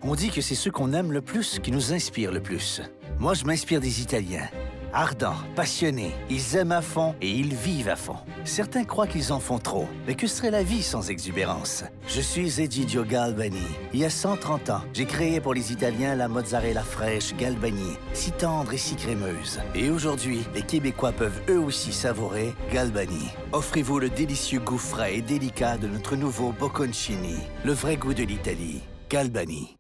On dit que c'est ceux qu'on aime le plus qui nous inspirent le plus. Moi, je m'inspire des Italiens. Ardents, passionnés, ils aiment à fond et ils vivent à fond. Certains croient qu'ils en font trop, mais que serait la vie sans exubérance? Je suis Egidio Galbani. Il y a 130 ans, j'ai créé pour les Italiens la mozzarella fraîche Galbani, si tendre et si crémeuse. Et aujourd'hui, les Québécois peuvent eux aussi savourer Galbani. Offrez-vous le délicieux goût frais et délicat de notre nouveau bocconcini, le vrai goût de l'Italie. Galbani.